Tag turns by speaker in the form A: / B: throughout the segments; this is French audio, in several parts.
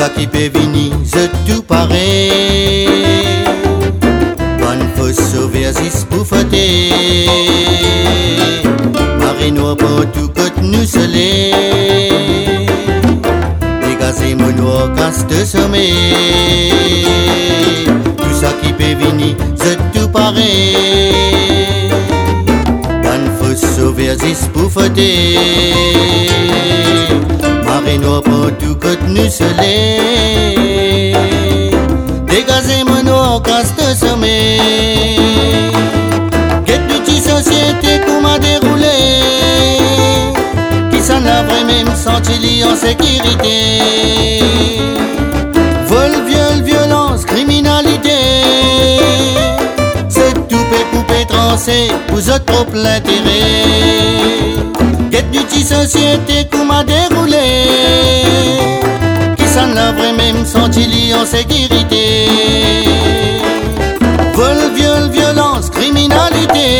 A: ça qui peut venir, c'est tout pareil. Bonne faut sauver Aziz pour fêter. Marino pour tout côté nous soleil. Dégagez mon noir caste sommet. Tout ça qui peut venir, c'est tout pareil. Bonne faut sauver Aziz pour fêter. Marino pour tout côté nous soleil. Dégagez mon noir caste sommet. Quelle petite société qu'on m'a déroulé, qui s'en a vraiment senti en sécurité. Vol, viol, violence, criminalité, c'est tout peut couper, trancer, vous autres propre l'intérêt. Quelle petite société qu'on m'a déroulé, qui s'en a vraiment senti en sécurité. Vol, viol, violence, criminalité,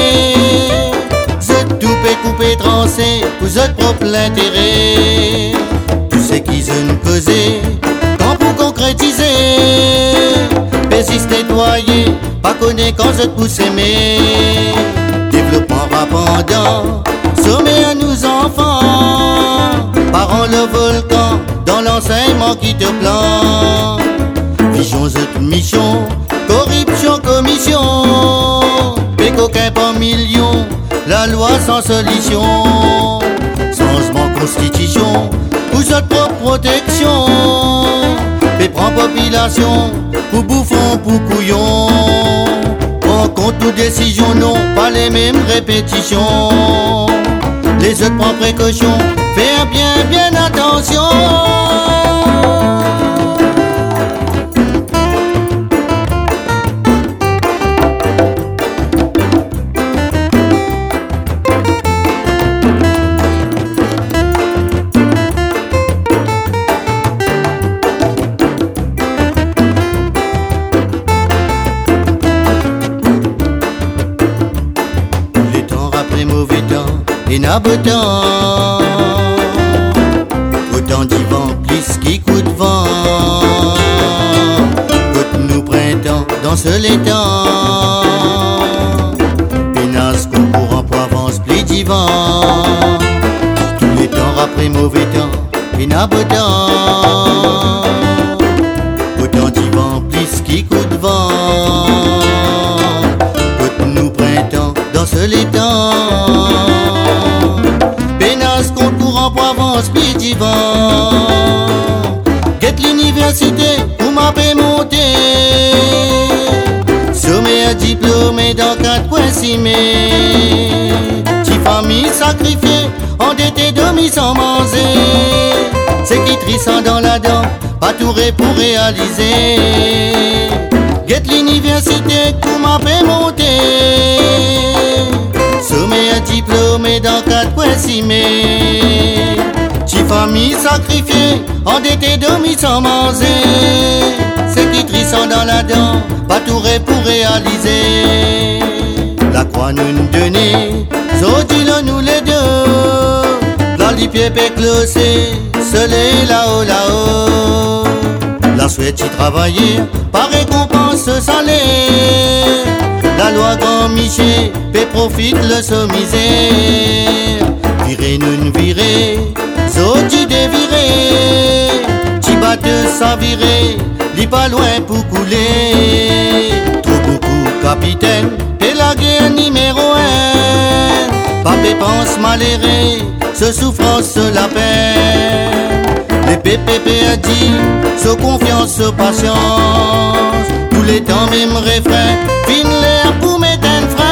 A: c'est tout peut couper, trancer, vous êtes propre l'intérêt. Tout ce qu'ils ont causé, quand vous concrétisez, persiste nettoyer, pas connaître quand je pousse aimer. Développement rapidant, sommet à nos enfants, parents le volcan, dans l'enseignement qui te plante. Vision de mission, corruption, commission, pécoquin par millions, la loi sans solution. Changement constitution, vous êtes pour protection, mais prend population, pour bouffon, pour couillon. En compte toutes décisions, non, pas les mêmes répétitions. Les autres prennent précaution, faire bien, bien attention. Mauvais temps et n'abotant, autant d'y vent plus qui coup de vent. Côte nous printemps dans ce l'étang, pénasse qu'on courant pour avance plus d'ivant. Tous les temps après mauvais temps et n'abotant, autant d'y vent plus qui coup de vent. Côte nous printemps dans ce l'étang, pénasse qu'on courant pour avance puis divan. Guette l'université pour m'appeler monter, sommet à diplômé dans 4,6 mai. Petite famille sacrifiée, endettée demi sans manger, c'est qui trissant dans la dent, pas tout pour réaliser. Guette l'université pour m'appeler monter, sommet à diplômé dans 4,6 mai. Petite famille sacrifiée, endettée demi sans manger, c'est qui trissant dans la dent, pas tout pour réaliser. La croix nous donnée, Zodi nous les deux, la lipier péclosée, soleil là-haut, là-haut. La souhaite y travailler, par récompense salaire. La loi grand Miché, paie profite le sommisère. Virez nous virez, Zodi déviré, t'y batte sans virer, lit pas loin pour couler. Trop beaucoup capitaine, et la guerre numéro 1. Papé pense maléré, ce souffrance, ce la peine. Les PPP a dit, ce confiance, ce patience. Tous les temps même refrain, fin l'air pour mettre un frein.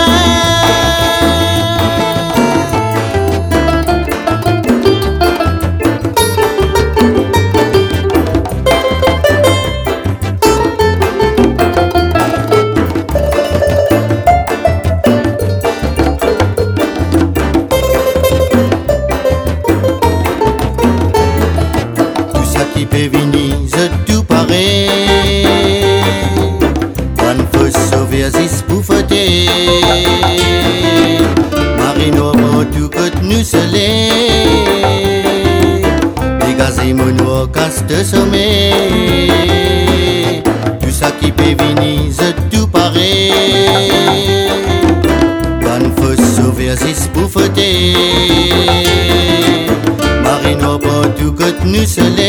A: Qui peut venir, c'est tout pareil. Bonne faut sauver Aziz pour fêter. Marino pour tout côté nous soleil. Dégagez mon noir caste sommet. frotter. Marino pour tout côté nous se